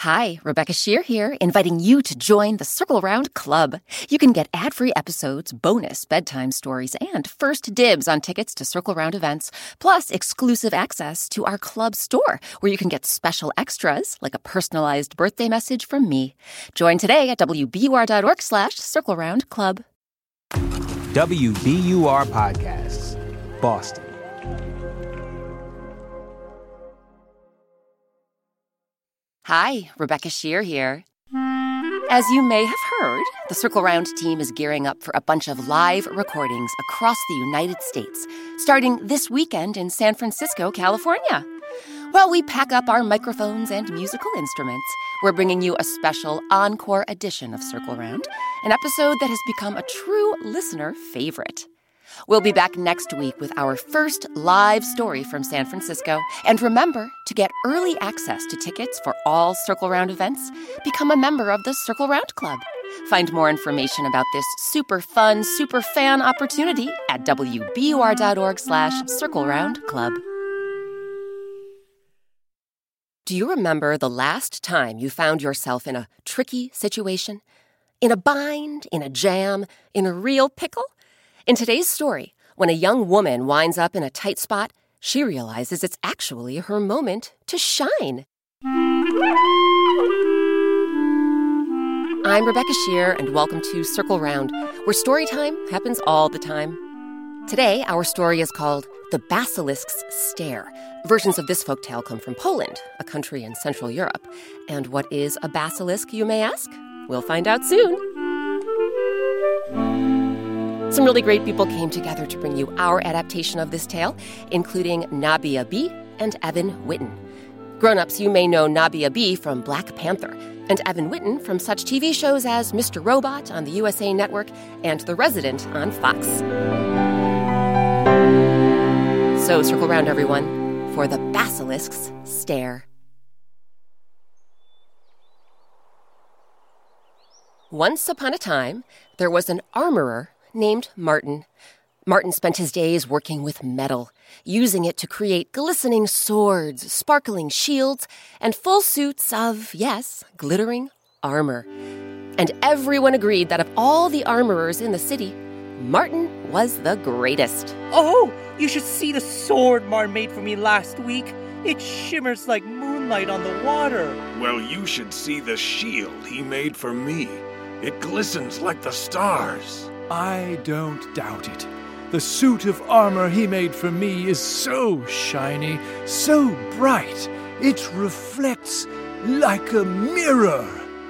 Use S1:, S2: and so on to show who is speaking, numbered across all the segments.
S1: Hi, Rebecca Shear here, inviting you to join the Circle Round Club. You can get ad-free episodes, bonus bedtime stories, and first dibs on tickets to Circle Round events, plus exclusive access to our club store, where you can get special extras, like a personalized birthday message from me. Join today at wbur.org/circleroundclub.
S2: WBUR Podcasts, Boston.
S1: Hi, Rebecca Shear here. As you may have heard, the Circle Round team is gearing up for a bunch of live recordings across the United States, starting this weekend in San Francisco, California. While we pack up our microphones and musical instruments, we're bringing you a special encore edition of Circle Round, an episode that has become a true listener favorite. We'll be back next week with our first live story from San Francisco. And remember, to get early access to tickets for all Circle Round events, become a member of the Circle Round Club. Find more information about this super fun, super fan opportunity at wbur.org/circleroundclub. Do you remember the last time you found yourself in a tricky situation? In a bind, in a jam, in a real pickle? In today's story, when a young woman winds up in a tight spot, she realizes it's actually her moment to shine. I'm Rebecca Shear, and welcome to Circle Round, where story time happens all the time. Today, our story is called The Basilisk's Stare. Versions of this folktale come from Poland, a country in Central Europe. And what is a basilisk, you may ask? We'll find out soon. Some really great people came together to bring you our adaptation of this tale, including Nabia B. and Evan Whitten. Grown-ups, you may know Nabia B. from Black Panther, and Evan Whitten from such TV shows as Mr. Robot on the USA Network and The Resident on Fox. So circle round, everyone, for The Basilisk's Stare. Once upon a time, there was an armorer named Martin. Martin spent his days working with metal, using it to create glistening swords, sparkling shields, and full suits of, yes, glittering armor. And everyone agreed that of all the armorers in the city, Martin was the greatest.
S3: Oh, you should see the sword Martin made for me last week. It shimmers like moonlight on the water.
S4: Well, you should see the shield he made for me. It glistens like the stars.
S5: I don't doubt it. The suit of armor he made for me is so shiny, so bright, it reflects like a mirror.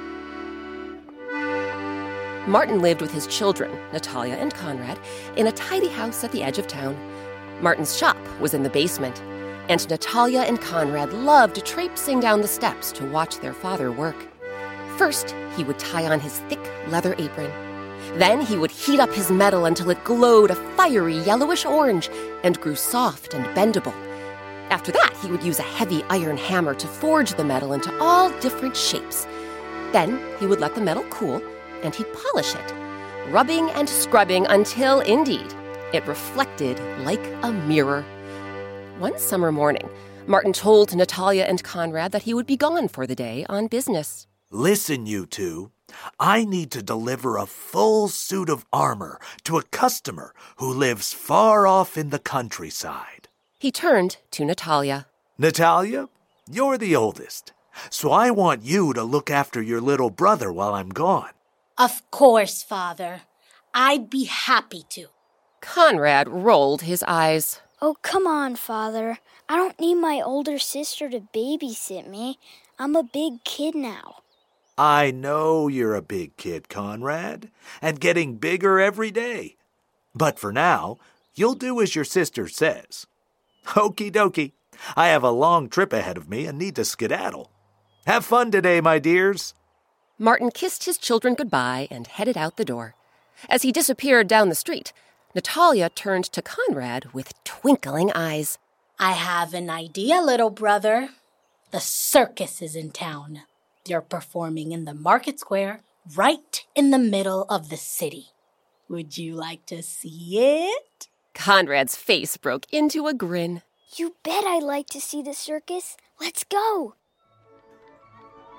S1: Martin lived with his children, Natalia and Conrad, in a tidy house at the edge of town. Martin's shop was in the basement, and Natalia and Conrad loved traipsing down the steps to watch their father work. First, he would tie on his thick leather apron. Then he would heat up his metal until it glowed a fiery yellowish orange and grew soft and bendable. After that, he would use a heavy iron hammer to forge the metal into all different shapes. Then he would let the metal cool, and he'd polish it, rubbing and scrubbing until, indeed, it reflected like a mirror. One summer morning, Martin told Natalia and Conrad that he would be gone for the day on business.
S6: Listen, you two. I need to deliver a full suit of armor to a customer who lives far off in the countryside.
S1: He turned to Natalia.
S6: Natalia, you're the oldest, so I want you to look after your little brother while I'm gone.
S7: Of course, Father. I'd be happy to.
S1: Conrad rolled his eyes.
S8: Oh, come on, Father. I don't need my older sister to babysit me. I'm a big kid now.
S6: I know you're a big kid, Conrad, and getting bigger every day. But for now, you'll do as your sister says. Okie dokie. I have a long trip ahead of me and need to skedaddle. Have fun today, my dears.
S1: Martin kissed his children goodbye and headed out the door. As he disappeared down the street, Natalia turned to Conrad with twinkling eyes.
S7: I have an idea, little brother. The circus is in town. They're performing in the market square, right in the middle of the city. Would you like to see it?
S1: Conrad's face broke into a grin.
S8: You bet I'd like to see the circus. Let's go.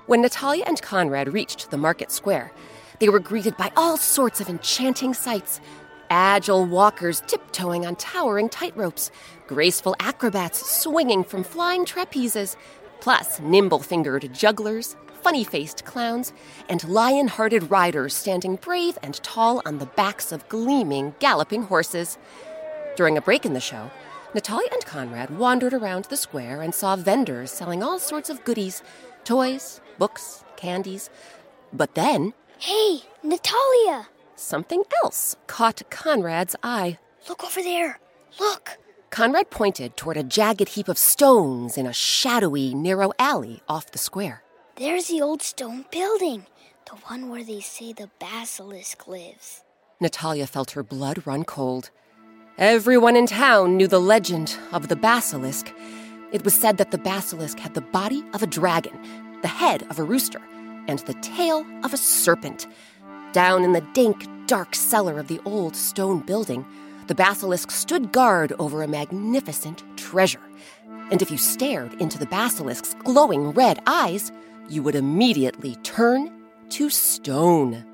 S1: When Natalia and Conrad reached the market square, they were greeted by all sorts of enchanting sights. Agile walkers tiptoeing on towering tightropes, graceful acrobats swinging from flying trapezes, plus nimble-fingered jugglers, funny-faced clowns, and lion-hearted riders standing brave and tall on the backs of gleaming, galloping horses. During a break in the show, Natalia and Conrad wandered around the square and saw vendors selling all sorts of goodies, toys, books, candies. But then...
S8: Hey, Natalia!
S1: Something else caught Conrad's eye.
S8: Look over there. Look.
S1: Conrad pointed toward a jagged heap of stones in a shadowy, narrow alley off the square.
S8: There's the old stone building, the one where they say the basilisk lives.
S1: Natalia felt her blood run cold. Everyone in town knew the legend of the basilisk. It was said that the basilisk had the body of a dragon, the head of a rooster, and the tail of a serpent. Down in the dank, dark cellar of the old stone building, the basilisk stood guard over a magnificent treasure. And if you stared into the basilisk's glowing red eyes, you would immediately turn to stone.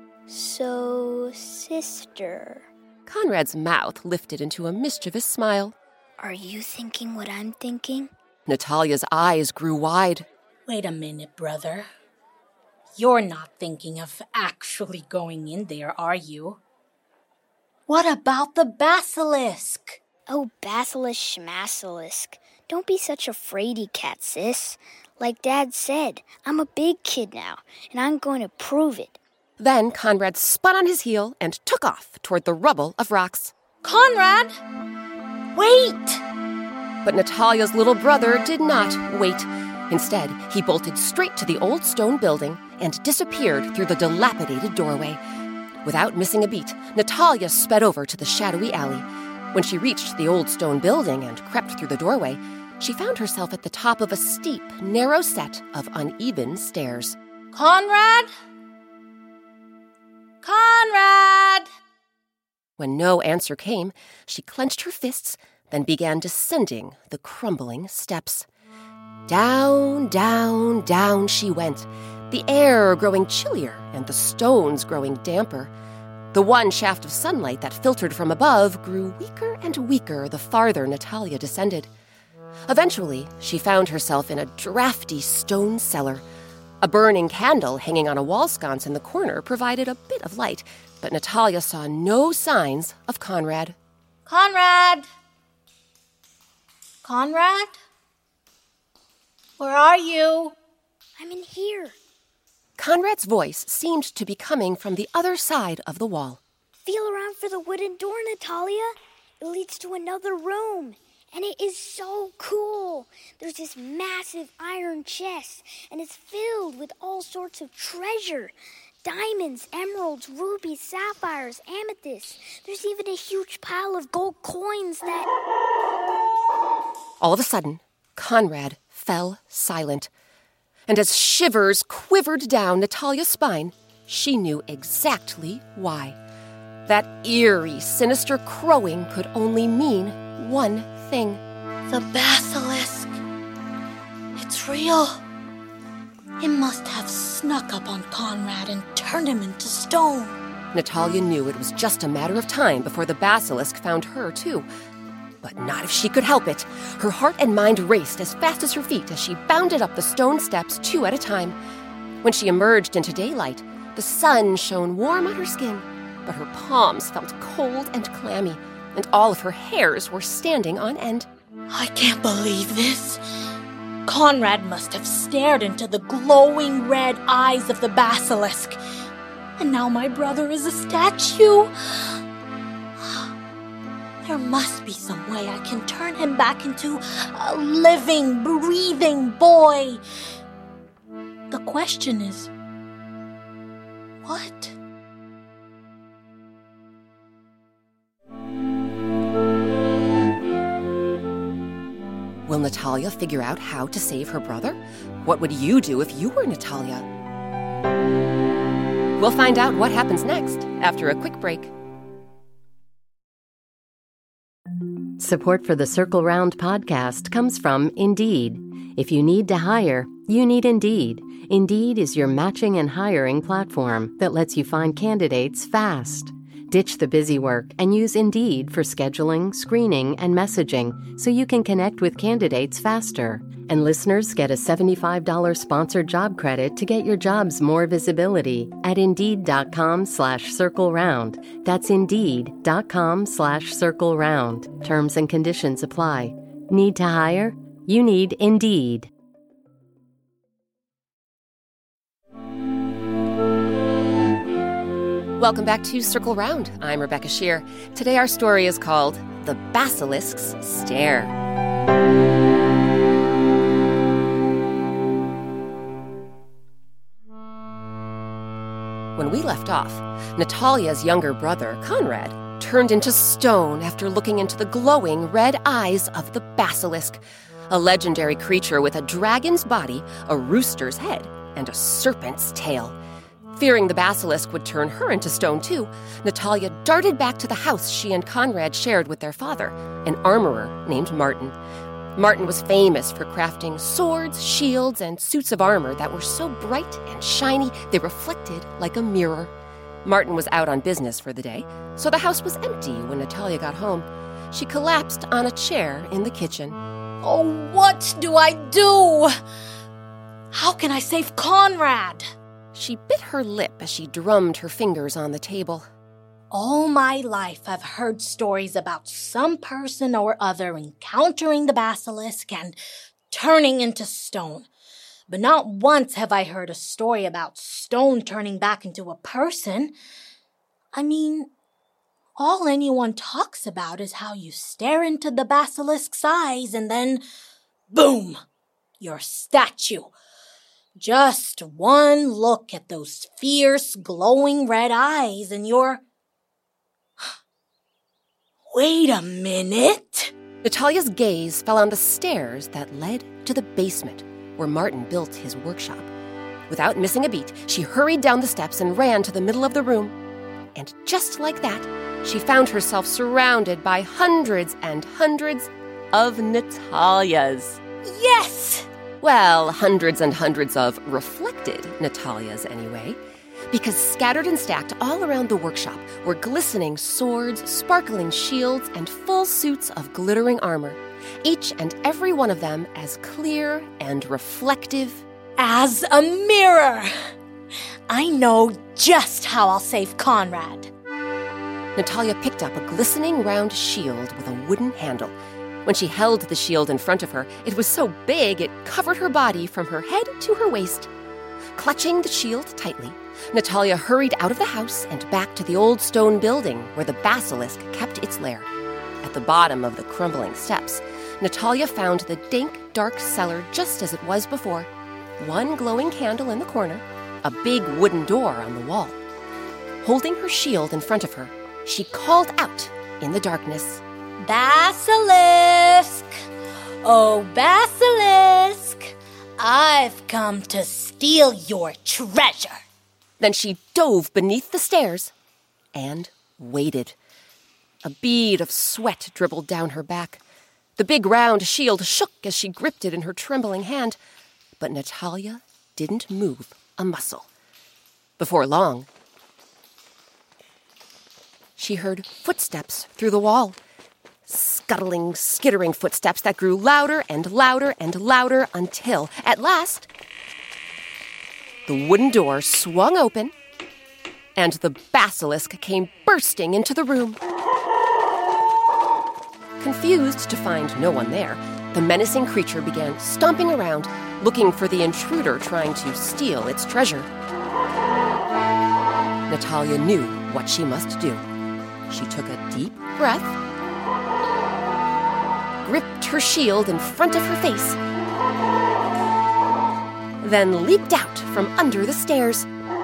S8: So, sister...
S1: Conrad's mouth lifted into a mischievous smile.
S8: Are you thinking what I'm thinking?
S1: Natalia's eyes grew wide.
S7: Wait a minute, brother. You're not thinking of actually going in there, are you? What about the basilisk?
S8: Oh, basilisk schmasilisk. Don't be such a fraidy cat, sis. Like Dad said, I'm a big kid now, and I'm going to prove it.
S1: Then Conrad spun on his heel and took off toward the rubble of rocks.
S7: Conrad! Wait!
S1: But Natalia's little brother did not wait. Instead, he bolted straight to the old stone building and disappeared through the dilapidated doorway. Without missing a beat, Natalia sped over to the shadowy alley. When she reached the old stone building and crept through the doorway, she found herself at the top of a steep, narrow set of uneven stairs.
S7: Conrad! Conrad!
S1: When no answer came, she clenched her fists, then began descending the crumbling steps. Down, down, down she went, the air growing chillier and the stones growing damper. The one shaft of sunlight that filtered from above grew weaker and weaker the farther Natalia descended. Eventually, she found herself in a drafty stone cellar. A burning candle hanging on a wall sconce in the corner provided a bit of light, but Natalia saw no signs of Conrad.
S7: Conrad! Conrad? Where are you?
S8: I'm in here.
S1: Conrad's voice seemed to be coming from the other side of the wall.
S8: Feel around for the wooden door, Natalia. It leads to another room. And it is so cool. There's this massive iron chest, and it's filled with all sorts of treasure. Diamonds, emeralds, rubies, sapphires, amethysts. There's even a huge pile of gold coins that...
S1: All of a sudden, Conrad fell silent. And as shivers quivered down Natalia's spine, she knew exactly why. That eerie, sinister crowing could only mean one thing.
S7: The basilisk. It's real. It must have snuck up on Conrad and turned him into stone.
S1: Natalia knew it was just a matter of time before the basilisk found her, too. But not if she could help it. Her heart and mind raced as fast as her feet as she bounded up the stone steps 2 at a time. When she emerged into daylight, the sun shone warm on her skin, but her palms felt cold and clammy, and all of her hairs were standing on end.
S7: I can't believe this. Conrad must have stared into the glowing red eyes of the basilisk. And now my brother is a statue. There must be some way I can turn him back into a living, breathing boy. The question is, what?
S1: Will Natalia figure out how to save her brother? What would you do if you were Natalia? We'll find out what happens next after a quick break.
S9: Support for the Circle Round podcast comes from Indeed. If you need to hire, you need Indeed. Indeed is your matching and hiring platform that lets you find candidates fast. Ditch the busy work and use Indeed for scheduling, screening, and messaging so you can connect with candidates faster. And listeners get a $75 sponsored job credit to get your jobs more visibility at Indeed.com/circleround. That's Indeed.com/circleround. Terms and conditions apply. Need to hire? You need Indeed.
S1: Welcome back to Circle Round. I'm Rebecca Shear. Today our story is called The Basilisk's Stare. When we left off, Natalia's younger brother, Conrad, turned into stone after looking into the glowing red eyes of the basilisk, a legendary creature with a dragon's body, a rooster's head, and a serpent's tail. Fearing the basilisk would turn her into stone too, Natalia darted back to the house she and Conrad shared with their father, an armorer named Martin. Martin was famous for crafting swords, shields, and suits of armor that were so bright and shiny they reflected like a mirror. Martin was out on business for the day, so the house was empty when Natalia got home. She collapsed on a chair in the kitchen.
S7: Oh, what do I do? How can I save Conrad?
S1: She bit her lip as she drummed her fingers on the table.
S7: All my life I've heard stories about some person or other encountering the basilisk and turning into stone. But not once have I heard a story about stone turning back into a person. I mean, all anyone talks about is how you stare into the basilisk's eyes and then, boom, you're a statue. Just one look at those fierce, glowing red eyes and you're... Wait a minute!
S1: Natalia's gaze fell on the stairs that led to the basement where Martin built his workshop. Without missing a beat, she hurried down the steps and ran to the middle of the room. And just like that, she found herself surrounded by hundreds and hundreds of Natalias.
S7: Yes!
S1: Well, hundreds and hundreds of reflected Natalias anyway, because scattered and stacked all around the workshop were glistening swords, sparkling shields, and full suits of glittering armor, each and every one of them as clear and reflective
S7: as a mirror. I know just how I'll save Conrad.
S1: Natalia picked up a glistening round shield with a wooden handle. When she held the shield in front of her, it was so big it covered her body from her head to her waist. Clutching the shield tightly, Natalia hurried out of the house and back to the old stone building where the basilisk kept its lair. At the bottom of the crumbling steps, Natalia found the dank, dark cellar just as it was before. One glowing candle in the corner, a big wooden door on the wall. Holding her shield in front of her, she called out in the darkness,
S7: "Basilisk! Oh, basilisk! I've come to steal your treasure."
S1: Then she dove beneath the stairs and waited. A bead of sweat dribbled down her back. The big round shield shook as she gripped it in her trembling hand, but Natalia didn't move a muscle. Before long, she heard footsteps through the wall. Scuttling, skittering footsteps that grew louder and louder and louder until, at last, the wooden door swung open and the basilisk came bursting into the room. Confused to find no one there, the menacing creature began stomping around, looking for the intruder trying to steal its treasure. Natalia knew what she must do. She took a deep breath, gripped her shield in front of her face, then leaped out from under the stairs.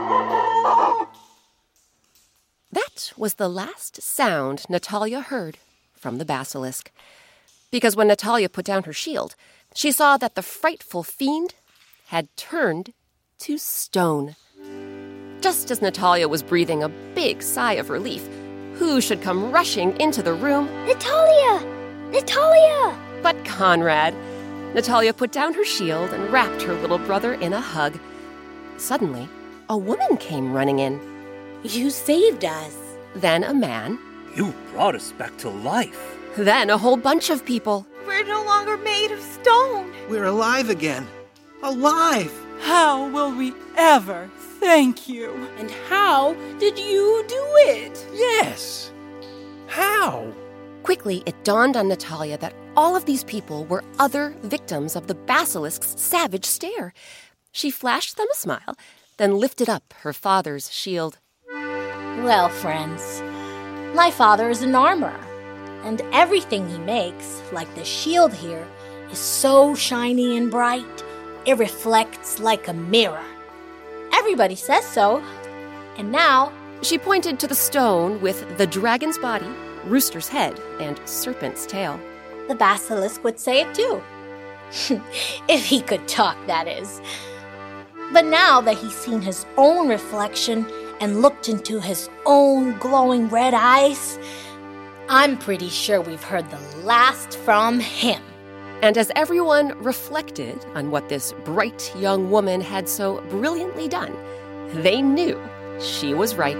S1: That was the last sound Natalia heard from the basilisk, because when Natalia put down her shield, she saw that the frightful fiend had turned to stone. Just as Natalia was breathing a big sigh of relief, who should come rushing into the room?
S8: Natalia! Natalia!
S1: But Conrad. Natalia put down her shield and wrapped her little brother in a hug. Suddenly, a woman came running in.
S7: You saved us.
S1: Then a man.
S3: You brought us back to life.
S1: Then a whole bunch of people.
S10: We're no longer made of stone.
S11: We're alive again. Alive!
S10: How will we ever thank you?
S7: And how did you do it?
S5: Yes. How?
S1: Quickly, it dawned on Natalia that all of these people were other victims of the basilisk's savage stare. She flashed them a smile, then lifted up her father's shield.
S7: Well, friends, my father is an armorer, and everything he makes, like the shield here, is so shiny and bright, it reflects like a mirror. Everybody says so. And now,
S1: she pointed to the stone with the dragon's body, rooster's head, and serpent's tail.
S7: The basilisk would say it too. If he could talk, that is. But now that he's seen his own reflection and looked into his own glowing red eyes, I'm pretty sure we've heard the last from him.
S1: And as everyone reflected on what this bright young woman had so brilliantly done, they knew she was right.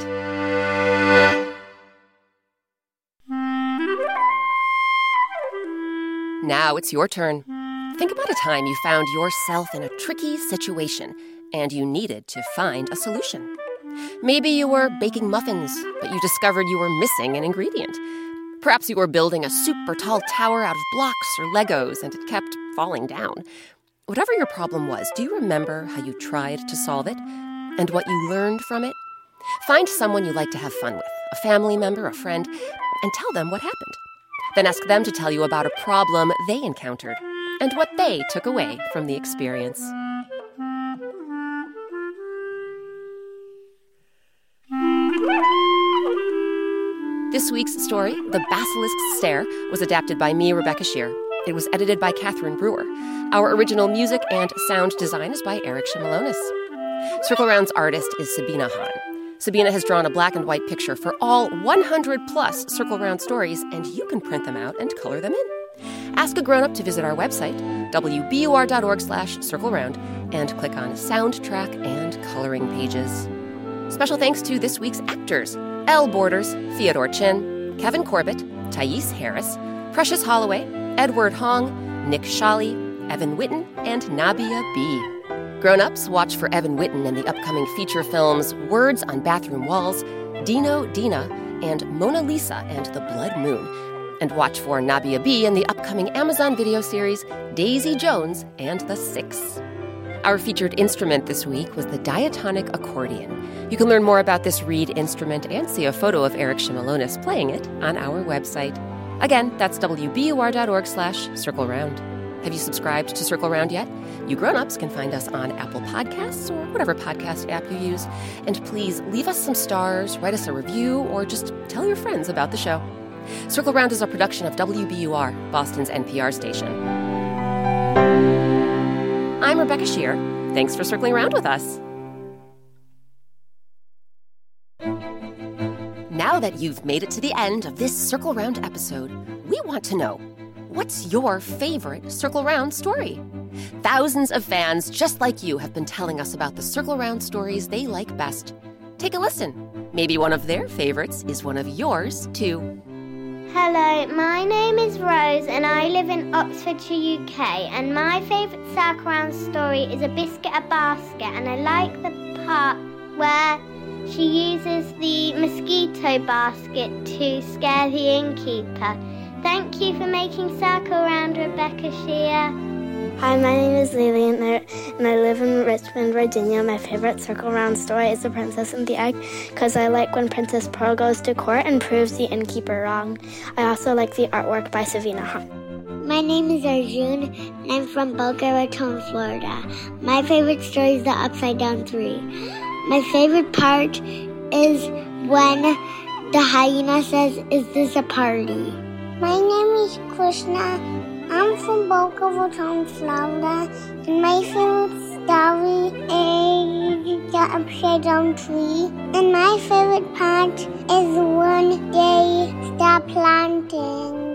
S1: Now it's your turn. Think about a time you found yourself in a tricky situation and you needed to find a solution. Maybe you were baking muffins, but you discovered you were missing an ingredient. Perhaps you were building a super tall tower out of blocks or Legos and it kept falling down. Whatever your problem was, do you remember how you tried to solve it and what you learned from it? Find someone you like to have fun with, a family member, a friend, and tell them what happened. Then ask them to tell you about a problem they encountered and what they took away from the experience. This week's story, The Basilisk's Stare, was adapted by me, Rebecca Shear. It was edited by Catherine Brewer. Our original music and sound design is by Eric Shimalonis. Circle Round's artist is Sabina Hahn. Sabina has drawn a black and white picture for all 100-plus Circle Round stories, and you can print them out and color them in. Ask a grown-up to visit our website, wbur.org/circleround, and click on Soundtrack and Coloring Pages. Special thanks to this week's actors, Elle Borders, Theodore Chin, Kevin Corbett, Thais Harris, Precious Holloway, Edward Hong, Nick Shawley, Evan Whitten, and Nabia B. Grown-ups, watch for Evan Whitten in the upcoming feature films Words on Bathroom Walls, Dino, Dina, and Mona Lisa and the Blood Moon. And watch for Nabia B in the upcoming Amazon video series Daisy Jones and the Six. Our featured instrument this week was the diatonic accordion. You can learn more about this reed instrument and see a photo of Eric Shimalonis playing it on our website. Again, that's wbur.org/circleround. Have you subscribed to Circle Round yet? You grown-ups can find us on Apple Podcasts or whatever podcast app you use. And please leave us some stars, write us a review, or just tell your friends about the show. Circle Round is a production of WBUR, Boston's NPR station. I'm Rebecca Shear. Thanks for circling around with us. Now that you've made it to the end of this Circle Round episode, we want to know, what's your favorite Circle Round story? Thousands of fans just like you have been telling us about the Circle Round stories they like best. Take a listen. Maybe one of their favorites is one of yours, too.
S8: Hello, my name is Rose and I live in Oxfordshire, UK, and my favourite Circle Round story is A Biscuit a Basket, and I like the part where she uses the mosquito basket to scare the innkeeper. Thank you for making Circle Round, Rebecca Shear.
S12: Hi, my name is Lily and I live in Richmond, Virginia. My favorite Circle Round story is The Princess and the Egg because I like when Princess Pearl goes to court and proves the innkeeper wrong. I also like the artwork by Sabina Hahn.
S8: My name is Arjun and I'm from Boca Raton, Florida. My favorite story is The Upside Down 3. My favorite part is when the hyena says, "Is this a party?"
S13: My name is Krishna. I'm from Boca Raton, Florida, and my favorite story is The Upside Down Tree. And my favorite part is when they start planting.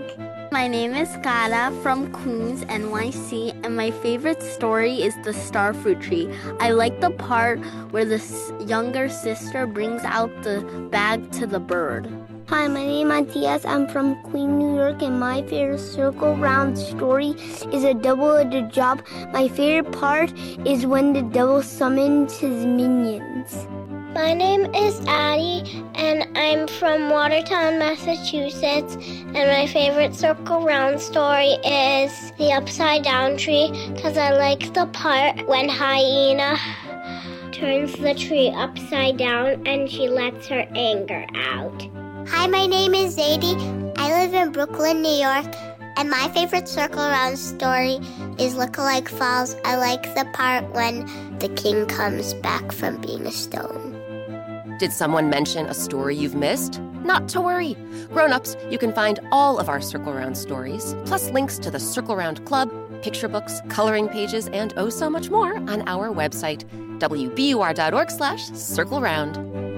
S14: My name is Cara from Queens, NYC, and my favorite story is The Starfruit Tree. I like the part where the younger sister brings out the bag to the bird.
S13: Hi, my name is Matias. I'm from Queens, New York, and my favorite circle round story is A Double-Edged Job. My favorite part is when the devil summons his minions.
S12: My name is Addie, and I'm from Watertown, Massachusetts, and my favorite circle round story is The Upside Down Tree, because I like the part when Hyena turns the tree upside down and she lets her anger out.
S13: Hi, my name is Zadie. I live in Brooklyn, New York, and my favorite circle round story is Lookalike Falls. I like the part when the king comes back from being a stone.
S1: Did someone mention a story you've missed? Not to worry. Grown-ups, you can find all of our Circle Round stories, plus links to the Circle Round Club, picture books, coloring pages, and oh so much more on our website, wbur.org/circleround.